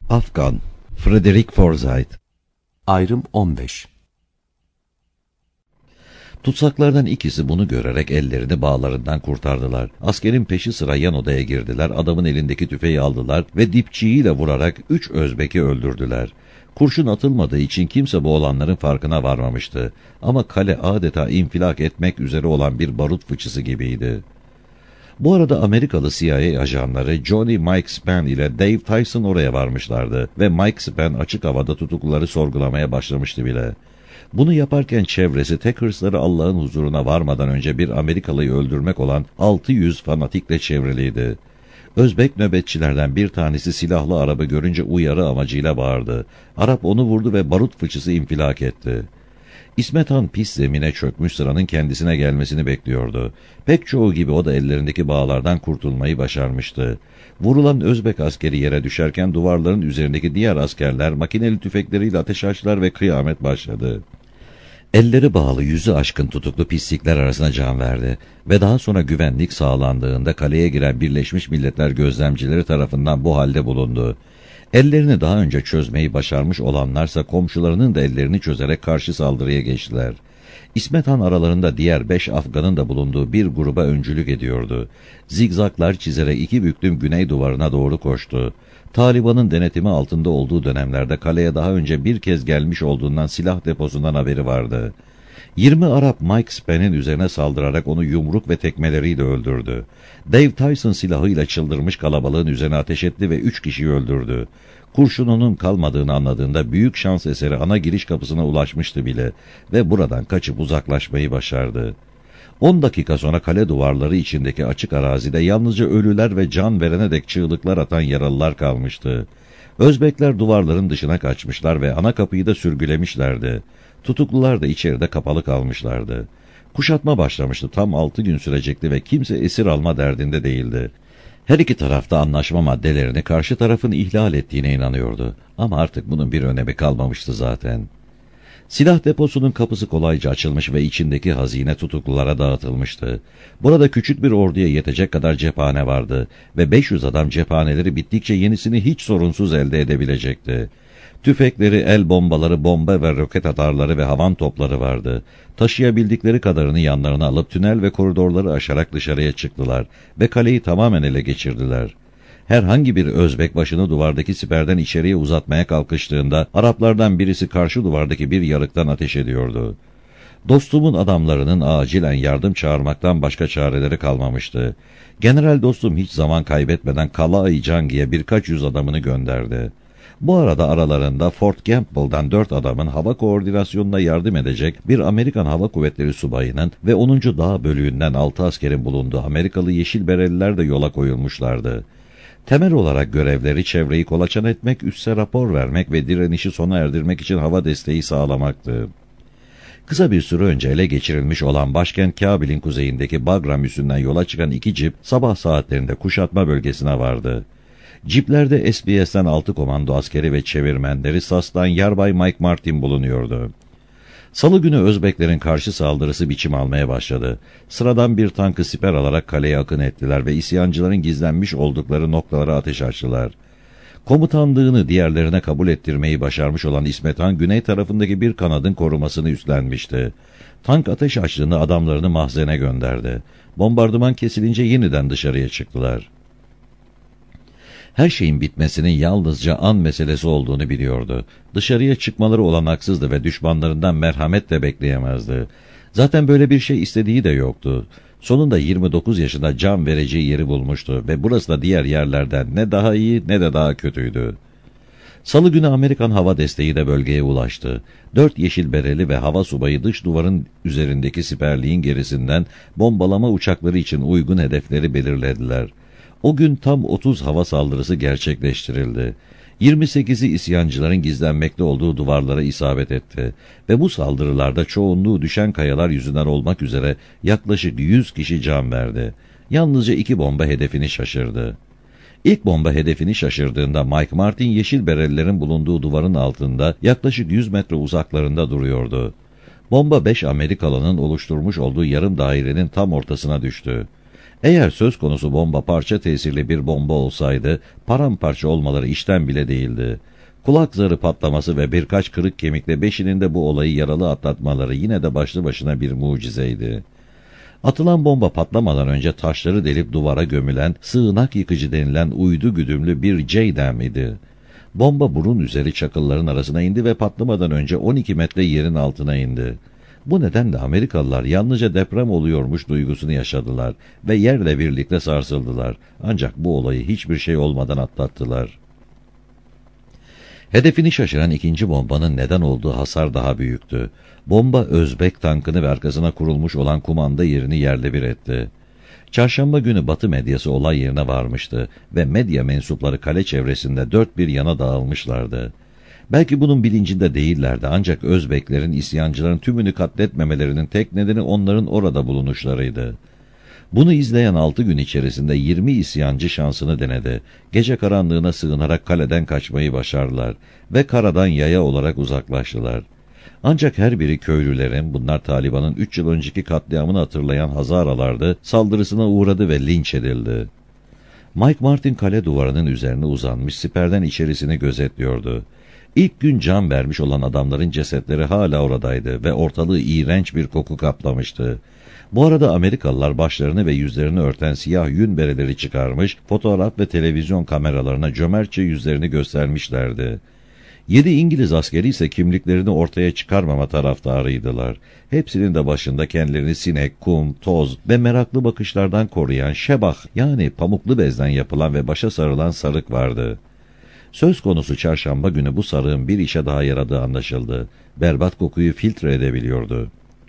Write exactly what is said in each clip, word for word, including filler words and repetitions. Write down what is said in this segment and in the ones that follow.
Afgan, Frederick Forsyth. Ayrım on beş. Tutsaklardan ikisi bunu görerek ellerini bağlarından kurtardılar. Askerin peşi sıra yan odaya girdiler, adamın elindeki tüfeği aldılar ve dipçiğiyle vurarak üç Özbek'i öldürdüler. Kurşun atılmadığı için kimse bu olanların farkına varmamıştı. Ama kale adeta infilak etmek üzere olan bir barut fıçısı gibiydi. Bu arada Amerikalı C I A ajanları Johnny Mike Spann ile Dave Tyson oraya varmışlardı ve Mike Spann açık havada tutukluları sorgulamaya başlamıştı bile. Bunu yaparken çevresi tek hırsları Allah'ın huzuruna varmadan önce bir Amerikalıyı öldürmek olan altı yüz fanatikle çevriliydi. Özbek nöbetçilerden bir tanesi silahlı Arap'ı görünce uyarı amacıyla bağırdı. Arap onu vurdu ve barut fıçısı infilak etti. İsmet Han pis zemine çökmüş, sıranın kendisine gelmesini bekliyordu. Pek çoğu gibi o da ellerindeki bağlardan kurtulmayı başarmıştı. Vurulan Özbek askeri yere düşerken duvarların üzerindeki diğer askerler makineli tüfekleriyle ateş açtılar ve kıyamet başladı. Elleri bağlı yüzü aşkın tutuklu pislikler arasına can verdi ve daha sonra güvenlik sağlandığında kaleye giren Birleşmiş Milletler gözlemcileri tarafından bu halde bulundu. Ellerini daha önce çözmeyi başarmış olanlarsa komşularının da ellerini çözerek karşı saldırıya geçtiler. İsmet Han aralarında diğer beş Afgan'ın da bulunduğu bir gruba öncülük ediyordu. Zigzaklar çizerek iki büklüm güney duvarına doğru koştu. Taliban'ın denetimi altında olduğu dönemlerde kaleye daha önce bir kez gelmiş olduğundan silah deposundan haberi vardı. yirmi Arap Mike Spann'in üzerine saldırarak onu yumruk ve tekmeleriyle öldürdü. Dave Tyson silahıyla çıldırmış kalabalığın üzerine ateş etti ve üç kişiyi öldürdü. Kurşununun kalmadığını anladığında büyük şans eseri ana giriş kapısına ulaşmıştı bile ve buradan kaçıp uzaklaşmayı başardı. On dakika sonra kale duvarları içindeki açık arazide yalnızca ölüler ve can verene dek çığlıklar atan yaralılar kalmıştı. Özbekler duvarların dışına kaçmışlar ve ana kapıyı da sürgülemişlerdi. Tutuklular da içeride kapalı kalmışlardı. Kuşatma başlamıştı, tam altı gün sürecekti ve kimse esir alma derdinde değildi. Her iki tarafta anlaşma maddelerini karşı tarafın ihlal ettiğine inanıyordu. Ama artık bunun bir önemi kalmamıştı zaten. Silah deposunun kapısı kolayca açılmış ve içindeki hazine tutuklulara dağıtılmıştı. Burada küçük bir orduya yetecek kadar cephane vardı ve beş yüz adam cephaneleri bittikçe yenisini hiç sorunsuz elde edebilecekti. Tüfekleri, el bombaları, bomba ve roket atarları ve havan topları vardı. Taşıyabildikleri kadarını yanlarına alıp tünel ve koridorları aşarak dışarıya çıktılar ve kaleyi tamamen ele geçirdiler. Herhangi bir Özbek başını duvardaki siperden içeriye uzatmaya kalkıştığında Araplardan birisi karşı duvardaki bir yarıktan ateş ediyordu. Dostumun adamlarının acilen yardım çağırmaktan başka çareleri kalmamıştı. General Dostum hiç zaman kaybetmeden Kala-i Cangi'ye birkaç yüz adamını gönderdi. Bu arada aralarında Fort Campbell'dan dört adamın hava koordinasyonuna yardım edecek bir Amerikan Hava Kuvvetleri subayının ve onuncu Dağ bölüğünden altı askerin bulunduğu Amerikalı Yeşil Bereliler de yola koyulmuşlardı. Temel olarak görevleri çevreyi kolaçan etmek, üsse rapor vermek ve direnişi sona erdirmek için hava desteği sağlamaktı. Kısa bir süre önce ele geçirilmiş olan başkent Kabil'in kuzeyindeki Bagram üssünden yola çıkan iki cip sabah saatlerinde kuşatma bölgesine vardı. Ciplerde S B S'ten altı komando askeri ve çevirmenleri, S A S'tan Yarbay Mike Martin bulunuyordu. Salı günü Özbeklerin karşı saldırısı biçim almaya başladı. Sıradan bir tankı siper alarak kaleye akın ettiler ve isyancıların gizlenmiş oldukları noktalara ateş açtılar. Komutanlığını diğerlerine kabul ettirmeyi başarmış olan İsmet Han, güney tarafındaki bir kanadın korumasını üstlenmişti. Tank ateş açtığında adamlarını mahzene gönderdi. Bombardıman kesilince yeniden dışarıya çıktılar. Her şeyin bitmesinin yalnızca an meselesi olduğunu biliyordu. Dışarıya çıkmaları olanaksızdı ve düşmanlarından merhamet de bekleyemezdi. Zaten böyle bir şey istediği de yoktu. Sonunda yirmi dokuz yaşında can vereceği yeri bulmuştu ve burası da diğer yerlerden ne daha iyi ne de daha kötüydü. Salı günü Amerikan hava desteği de bölgeye ulaştı. Dört yeşil bereli ve hava subayı dış duvarın üzerindeki siperliğin gerisinden bombalama uçakları için uygun hedefleri belirlediler. O gün tam otuz hava saldırısı gerçekleştirildi. yirmi sekizi isyancıların gizlenmekte olduğu duvarlara isabet etti ve bu saldırılarda çoğunluğu düşen kayalar yüzünden olmak üzere yaklaşık yüz kişi can verdi. Yalnızca iki bomba hedefini şaşırdı. İlk bomba hedefini şaşırdığında Mike Martin yeşil berelilerin bulunduğu duvarın altında yaklaşık yüz metre uzaklarında duruyordu. Bomba beş Amerikalı'nın oluşturmuş olduğu yarım dairenin tam ortasına düştü. Eğer söz konusu bomba parça tesirli bir bomba olsaydı, paramparça olmaları işten bile değildi. Kulak zarı patlaması ve birkaç kırık kemikle beşinin de bu olayı yaralı atlatmaları yine de başlı başına bir mucizeydi. Atılan bomba patlamadan önce taşları delip duvara gömülen, sığınak yıkıcı denilen uydu güdümlü bir J D A M idi. Bomba burun üzeri çakılların arasına indi ve patlamadan önce on iki metre yerin altına indi. Bu nedenle Amerikalılar yalnızca deprem oluyormuş duygusunu yaşadılar ve yerle birlikte sarsıldılar. Ancak bu olayı hiçbir şey olmadan atlattılar. Hedefini şaşıran ikinci bombanın neden olduğu hasar daha büyüktü. Bomba Özbek tankını ve arkasına kurulmuş olan kumanda yerini yerle bir etti. Çarşamba günü Batı medyası olay yerine varmıştı ve medya mensupları kale çevresinde dört bir yana dağılmışlardı. Belki bunun bilincinde değillerdi ancak Özbeklerin isyancıların tümünü katletmemelerinin tek nedeni onların orada bulunuşlarıydı. Bunu izleyen altı gün içerisinde yirmi isyancı şansını denedi. Gece karanlığına sığınarak kaleden kaçmayı başardılar ve karadan yaya olarak uzaklaştılar. Ancak her biri köylülerin, bunlar Taliban'ın üç yıl önceki katliamını hatırlayan Hazaralardı, saldırısına uğradı ve linç edildi. Mike Martin kale duvarının üzerine uzanmış siperden içerisini gözetliyordu. İlk gün can vermiş olan adamların cesetleri hala oradaydı ve ortalığı iğrenç bir koku kaplamıştı. Bu arada Amerikalılar başlarını ve yüzlerini örten siyah yün bereleri çıkarmış, fotoğraf ve televizyon kameralarına cömertçe yüzlerini göstermişlerdi. Yedi İngiliz askeri ise kimliklerini ortaya çıkarmama taraftarıydılar. Hepsinin de başında kendilerini sinek, kum, toz ve meraklı bakışlardan koruyan şebah yani pamuklu bezden yapılan ve başa sarılan sarık vardı. Söz konusu çarşamba günü bu sarığın bir işe daha yaradığı anlaşıldı. Berbat kokuyu filtre edebiliyordu.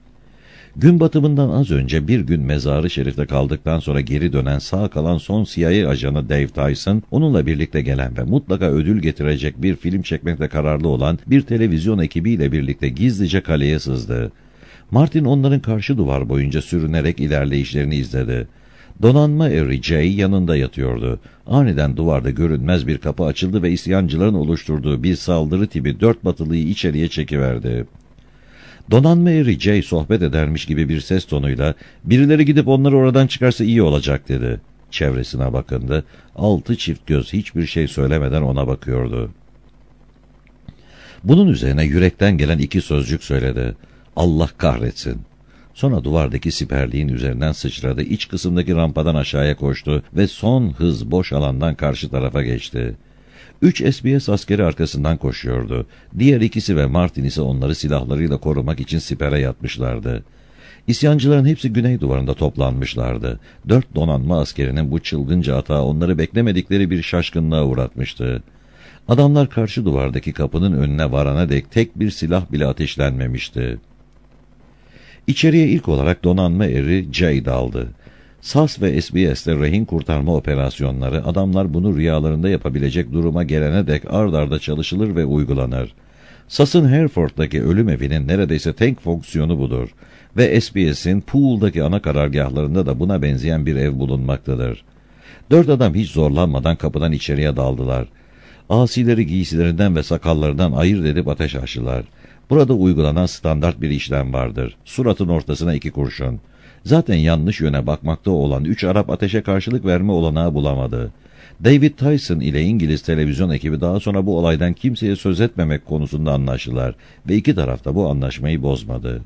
Gün batımından az önce bir gün Mezar-ı Şerif'te kaldıktan sonra geri dönen sağ kalan son C I A ajanı Dave Tyson, onunla birlikte gelen ve mutlaka ödül getirecek bir film çekmekte kararlı olan bir televizyon ekibiyle birlikte gizlice kaleye sızdı. Martin onların karşı duvar boyunca sürünerek ilerleyişlerini izledi. Donanma eri Jay yanında yatıyordu. Aniden duvarda görünmez bir kapı açıldı ve isyancıların oluşturduğu bir saldırı tipi dört batılıyı içeriye çekiverdi. Donanma eri Jay sohbet edermiş gibi bir ses tonuyla "Birileri gidip onları oradan çıkarsa iyi olacak" dedi. Çevresine bakındı. Altı çift göz hiçbir şey söylemeden ona bakıyordu. Bunun üzerine yürekten gelen iki sözcük söyledi. "Allah kahretsin." Sonra duvardaki siperliğin üzerinden sıçradı, iç kısımdaki rampadan aşağıya koştu ve son hız boş alandan karşı tarafa geçti. Üç S B S askeri arkasından koşuyordu. Diğer ikisi ve Martin ise onları silahlarıyla korumak için sipere yatmışlardı. İsyancıların hepsi güney duvarında toplanmışlardı. Dört donanma askerinin bu çılgınca atağı onları beklemedikleri bir şaşkınlığa uğratmıştı. Adamlar karşı duvardaki kapının önüne varana dek tek bir silah bile ateşlenmemişti. İçeriye ilk olarak donanma eri Jay daldı. S A S ve S B S'te rehin kurtarma operasyonları, adamlar bunu rüyalarında yapabilecek duruma gelene dek ard arda çalışılır ve uygulanır. S A S'ın Hereford'daki ölüm evinin neredeyse tek fonksiyonu budur ve S B S'in Poole'daki ana karargahlarında da buna benzeyen bir ev bulunmaktadır. Dört adam hiç zorlanmadan kapıdan içeriye daldılar. Asileri giysilerinden ve sakallarından ayırt edip ateş açtılar. Burada uygulanan standart bir işlem vardır. Suratın ortasına iki kurşun. Zaten yanlış yöne bakmakta olan üç Arap ateşe karşılık verme olanağı bulamadı. David Tyson ile İngiliz televizyon ekibi daha sonra bu olaydan kimseye söz etmemek konusunda anlaştılar ve iki taraf da bu anlaşmayı bozmadı.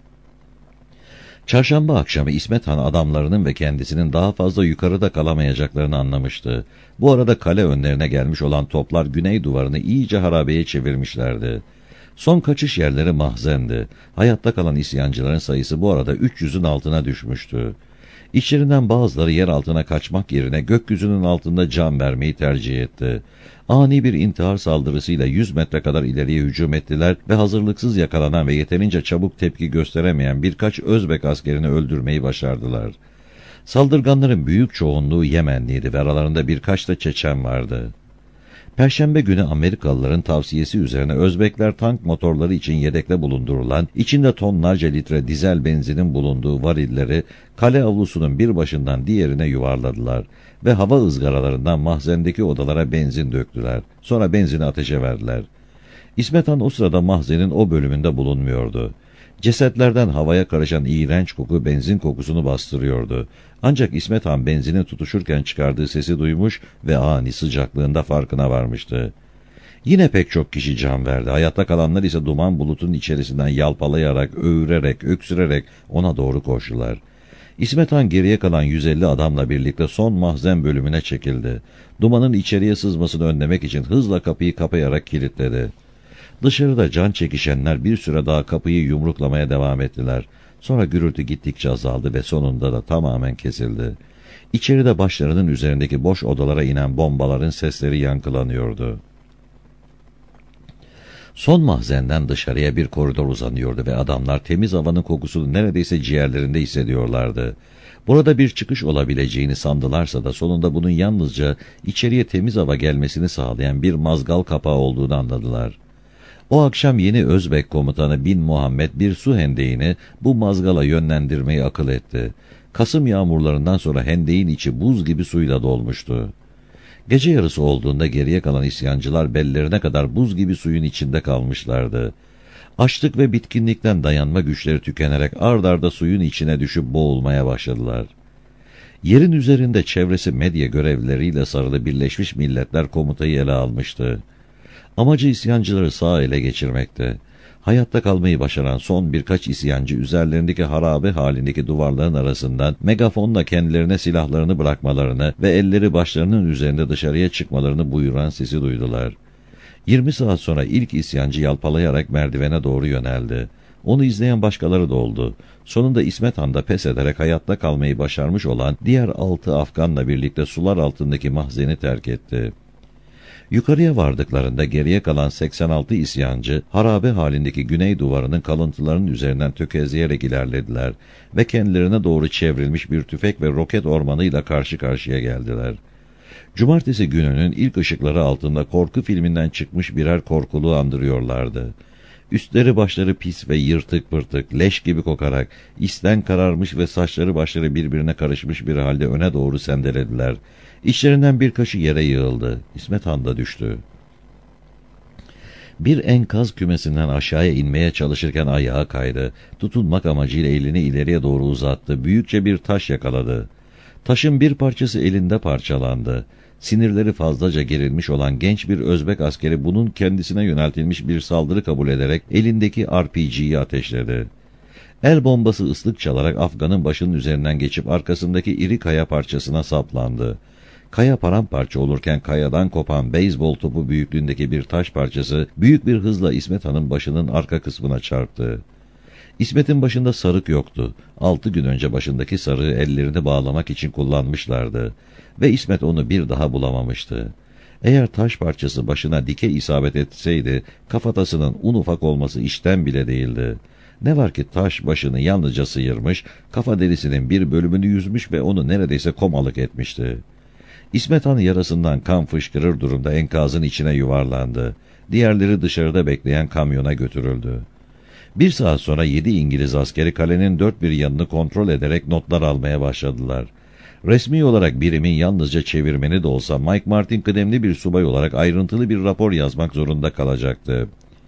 Çarşamba akşamı İsmet Han adamlarının ve kendisinin daha fazla yukarıda kalamayacaklarını anlamıştı. Bu arada kale önlerine gelmiş olan toplar güney duvarını iyice harabeye çevirmişlerdi. Son kaçış yerleri mahzendi. Hayatta kalan isyancıların sayısı bu arada üç yüzün altına düşmüştü. İçlerinden bazıları yer altına kaçmak yerine gökyüzünün altında can vermeyi tercih etti. Ani bir intihar saldırısıyla yüz metre kadar ileriye hücum ettiler ve hazırlıksız yakalanan ve yeterince çabuk tepki gösteremeyen birkaç Özbek askerini öldürmeyi başardılar. Saldırganların büyük çoğunluğu Yemenliydi ve aralarında birkaç da Çeçen vardı. Perşembe günü Amerikalıların tavsiyesi üzerine Özbekler tank motorları için yedekte bulundurulan, içinde tonlarca litre dizel benzinin bulunduğu varilleri kale avlusunun bir başından diğerine yuvarladılar ve hava ızgaralarından mahzendeki odalara benzin döktüler. Sonra benzini ateşe verdiler. İsmet Han o sırada mahzenin o bölümünde bulunmuyordu. Cesetlerden havaya karışan iğrenç koku benzin kokusunu bastırıyordu. Ancak İsmet Han benzini tutuşurken çıkardığı sesi duymuş ve ani sıcaklığında farkına varmıştı. Yine pek çok kişi can verdi. Hayatta kalanlar ise duman bulutunun içerisinden yalpalayarak, öğürerek, öksürerek ona doğru koştular. İsmet Han geriye kalan yüz elli adamla birlikte son mahzen bölümüne çekildi. Dumanın içeriye sızmasını önlemek için hızla kapıyı kapayarak kilitledi. Dışarıda can çekişenler bir süre daha kapıyı yumruklamaya devam ettiler. Sonra gürültü gittikçe azaldı ve sonunda da tamamen kesildi. İçeride başlarının üzerindeki boş odalara inen bombaların sesleri yankılanıyordu. Son mahzenden dışarıya bir koridor uzanıyordu ve adamlar temiz havanın kokusunu neredeyse ciğerlerinde hissediyorlardı. Burada bir çıkış olabileceğini sandılarsa da sonunda bunun yalnızca içeriye temiz hava gelmesini sağlayan bir mazgal kapağı olduğunu anladılar. O akşam yeni Özbek komutanı Bin Muhammed bir su hendeğini bu mazgala yönlendirmeyi akıl etti. Kasım yağmurlarından sonra hendeğin içi buz gibi suyla dolmuştu. Gece yarısı olduğunda geriye kalan isyancılar bellerine kadar buz gibi suyun içinde kalmışlardı. Açlık ve bitkinlikten dayanma güçleri tükenerek ard arda suyun içine düşüp boğulmaya başladılar. Yerin üzerinde çevresi medya görevlileriyle sarılı Birleşmiş Milletler komutayı ele almıştı. Amacı isyancıları sağ ele geçirmekte. Hayatta kalmayı başaran son birkaç isyancı üzerlerindeki harabe halindeki duvarların arasından megafonla kendilerine silahlarını bırakmalarını ve elleri başlarının üzerinde dışarıya çıkmalarını buyuran sesi duydular. Yirmi saat sonra ilk isyancı yalpalayarak merdivene doğru yöneldi. Onu izleyen başkaları da oldu. Sonunda İsmet Han da pes ederek hayatta kalmayı başarmış olan diğer altı Afganla birlikte sular altındaki mahzeni terk etti. Yukarıya vardıklarında geriye kalan seksen altı isyancı, harabe halindeki güney duvarının kalıntılarının üzerinden tökezleyerek ilerlediler ve kendilerine doğru çevrilmiş bir tüfek ve roket ormanıyla karşı karşıya geldiler. Cumartesi gününün ilk ışıkları altında korku filminden çıkmış birer korkuluğu andırıyorlardı. Üstleri başları pis ve yırtık pırtık, leş gibi kokarak, isten kararmış ve saçları başları birbirine karışmış bir halde öne doğru sendelediler. İçlerinden birkaçı yere yığıldı. İsmet Han da düştü. Bir enkaz kümesinden aşağıya inmeye çalışırken ayağa kaydı. Tutunmak amacıyla elini ileriye doğru uzattı. Büyükçe bir taş yakaladı. Taşın bir parçası elinde parçalandı. Sinirleri fazlaca gerilmiş olan genç bir Özbek askeri bunun kendisine yöneltilmiş bir saldırı kabul ederek elindeki R P G'yi ateşledi. El bombası ıslık çalarak Afgan'ın başının üzerinden geçip arkasındaki iri kaya parçasına saplandı. Kaya paramparça olurken kayadan kopan beyzbol topu büyüklüğündeki bir taş parçası büyük bir hızla İsmet Han'ın başının arka kısmına çarptı. İsmet'in başında sarık yoktu. Altı gün önce başındaki sarığı ellerini bağlamak için kullanmışlardı. Ve İsmet onu bir daha bulamamıştı. Eğer taş parçası başına dike isabet etseydi, kafatasının un ufak olması işten bile değildi. Ne var ki taş başını yalnızca sıyırmış, kafa derisinin bir bölümünü yüzmüş ve onu neredeyse komalık etmişti. İsmet Han yarasından kan fışkırır durumda enkazın içine yuvarlandı. Diğerleri dışarıda bekleyen kamyona götürüldü. Bir saat sonra yedi İngiliz askeri kalenin dört bir yanını kontrol ederek notlar almaya başladılar. Resmi olarak birimin yalnızca çevirmeni de olsa Mike Martin kıdemli bir subay olarak ayrıntılı bir rapor yazmak zorunda kalacaktı.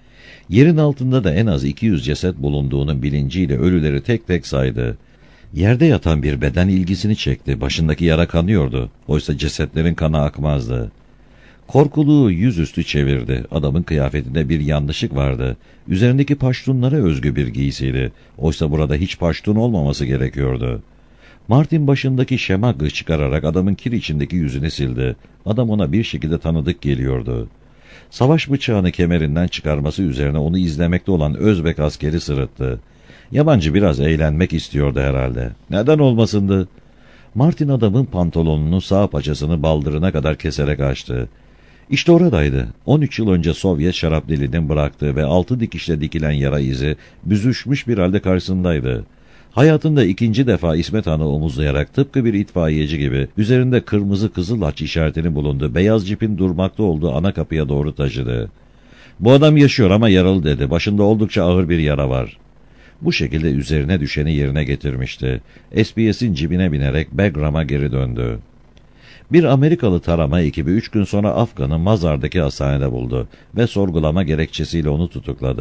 Yerin altında da en az iki yüz ceset bulunduğunun bilinciyle ölüleri tek tek saydı. Yerde yatan bir beden ilgisini çekti. Başındaki yara kanıyordu. Oysa cesetlerin kanı akmazdı. Korkuluğu yüzüstü çevirdi. Adamın kıyafetinde bir yanlışlık vardı. Üzerindeki paştunlara özgü bir giysiydi. Oysa burada hiç paştun olmaması gerekiyordu. Martin başındaki şemagı çıkararak adamın kir içindeki yüzünü sildi. Adam ona bir şekilde tanıdık geliyordu. Savaş bıçağını kemerinden çıkarması üzerine onu izlemekte olan Özbek askeri sırıttı. Yabancı biraz eğlenmek istiyordu herhalde. Neden olmasındı? Martin adamın pantolonunu sağ paçasını baldırına kadar keserek açtı. İşte oradaydı. on üç yıl önce Sovyet şarap deliğinin bıraktığı ve altı dikişle dikilen yara izi büzüşmüş bir halde karşısındaydı. Hayatında ikinci defa İsmet Han'ı omuzlayarak tıpkı bir itfaiyeci gibi üzerinde kırmızı kızıl haç işaretini bulundu. Beyaz cipin durmakta olduğu ana kapıya doğru taşıdı. Bu adam yaşıyor ama yaralı dedi. Başında oldukça ağır bir yara var. Bu şekilde üzerine düşeni yerine getirmişti. S B S'in cibine binerek Begram'a geri döndü. Bir Amerikalı tarama ekibi üç gün sonra Afgan'ı Mazar'daki hastanede buldu ve sorgulama gerekçesiyle onu tutukladı.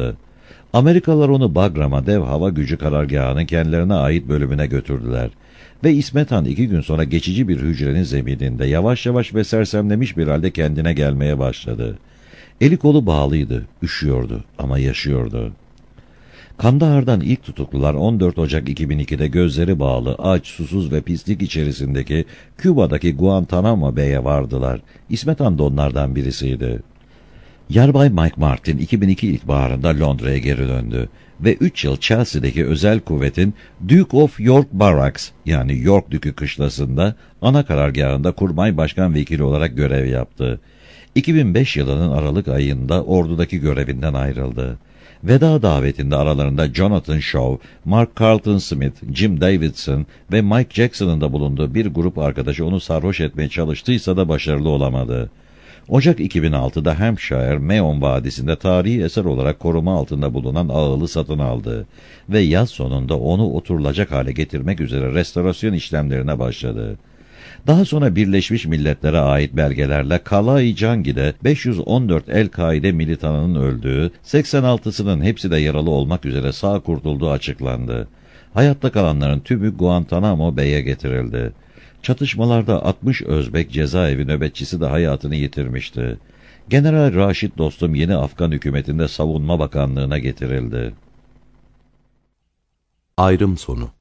Amerikalılar onu Bagram'a, dev hava gücü karargahının kendilerine ait bölümüne götürdüler. Ve İsmet Han iki gün sonra geçici bir hücrenin zemininde yavaş yavaş ve sersemlemiş bir halde kendine gelmeye başladı. Eli kolu bağlıydı, üşüyordu ama yaşıyordu. Kandahar'dan ilk tutuklular on dört Ocak iki bin ikide gözleri bağlı, aç, susuz ve pislik içerisindeki Küba'daki Guantanamo Bay'e vardılar. İsmet Han da onlardan birisiydi. Yarbay Mike Martin iki bin iki ilkbaharında Londra'ya geri döndü ve üç yıl Chelsea'deki özel kuvvetin Duke of York Barracks yani York Dükü kışlasında ana karargahında kurmay başkan vekili olarak görev yaptı. iki bin beş yılının Aralık ayında ordudaki görevinden ayrıldı. Veda davetinde aralarında Jonathan Shaw, Mark Carlton Smith, Jim Davidson ve Mike Jackson'ın da bulunduğu bir grup arkadaşı onu sarhoş etmeye çalıştıysa da başarılı olamadı. Ocak iki bin altıda Hampshire, Meon Vadisi'nde tarihi eser olarak koruma altında bulunan ağılı satın aldı ve yaz sonunda onu oturulacak hale getirmek üzere restorasyon işlemlerine başladı. Daha sonra Birleşmiş Milletler'e ait belgelerle Kalai Cangi'de beş yüz on dört El-Kaide militanının öldüğü, seksen altısının hepsi de yaralı olmak üzere sağ kurtulduğu açıklandı. Hayatta kalanların tümü Guantanamo Bay'e getirildi. Çatışmalarda altmış Özbek cezaevi nöbetçisi de hayatını yitirmişti. General Raşit Dostum yeni Afgan hükümetinde Savunma Bakanlığı'na getirildi. Ayrım sonu.